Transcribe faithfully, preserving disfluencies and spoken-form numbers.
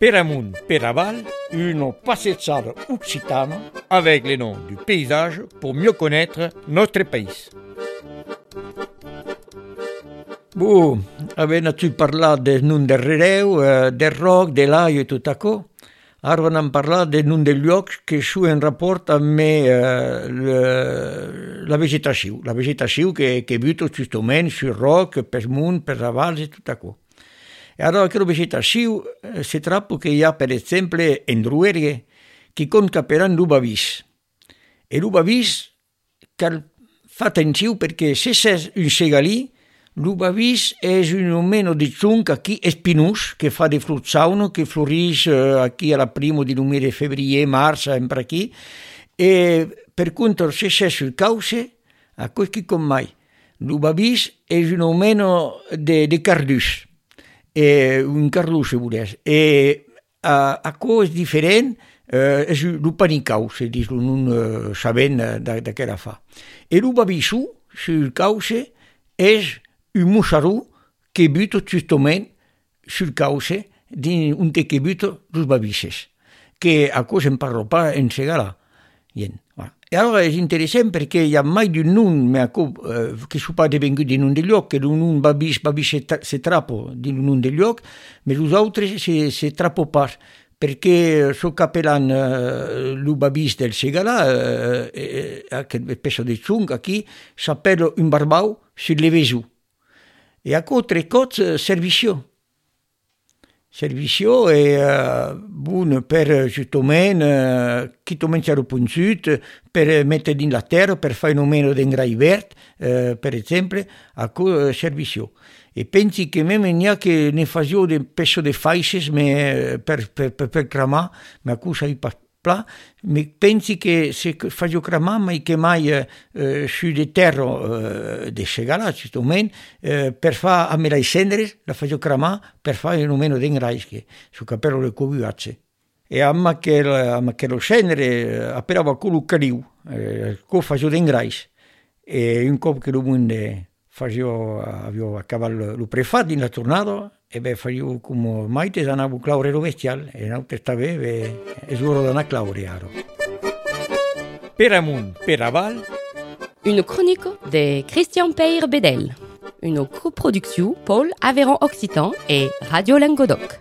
Per amunt, per aval, une passeggiata occitane avec les noms du paysage pour mieux connaître notre pays. Bon, avem-tu parlat del nom del rereu, eh, del roc, de l'aigua i tot això. Ara vam parlar del nom del lloc que són en rapport amb eh, le, la vegetació. La vegetació que, que viu justament sul roc, per munt, per avals i tot això. E allora quella vegetazione eh, si tratta che hi ha per esempio in Druerie che concaperanno l'ubavis. E l'ubavis cal fa attenzione perché se c'è un segalì, l'ubavis è un meno di ciunca qui è spinus, che fa di fruzzauno, che florisce eh, qui alla prima di numere febbraio, marzo, sempre qui. E per contro se c'è sul cauce, a quel che con mai, l'ubavis è un meno di, di cardus. E un carlo se volesse e a, a cose differenti eh, è il panicau se dice non eh, sapendo da, da che la fa e l'ubavisu sul cauce è un musarù che butta giustamente sul cauce di un te che butta l'ubavises che a cosa non parlo pas in segala e allora è interessante perché il y a mai di un eh, che sono pas divenuti di un degli occhi, che un babis, babis si trappo di un degli occhi, ma gli altri si, si trappo pas, perché so capelan eh, il babis del segala, eh, eh, che è peso di ciunga, qui, s'appella un barbau sul levesu. E a tre cose servizio. Servizio è uh, buono per giustamente uh, chi comincia a punzut, per mettere in la terra, per fare un meno di ingrai verde, uh, per esempio, a uh, servizio. E pensi che même neanche ne faccio un peso di faixes per, per, per, per cramare, ma a cosa è pas pla, ma pensi che se faccio cramare, ma che mai uh, su di terra uh, di segala, giustamente, uh, per fare a me le cendere, la faccio cramare per fare un meno di ingrais che su capello le coviacce. E a me che, a me che lo cendere, appena va con il caliu, eh, co faccio di ingrais. E un po' che lo mondo faccio, avevo a cavallo lo prefatto in la tornata, e beh, facevo come mai te sanavo claure lo bestial, e un'altra stava e giuro da una claurearo. Per amunt, per aval. Une chronique de Christian Peyre Bedel. Une coproduction Paul Aveyron Occitan et Radio Languedoc.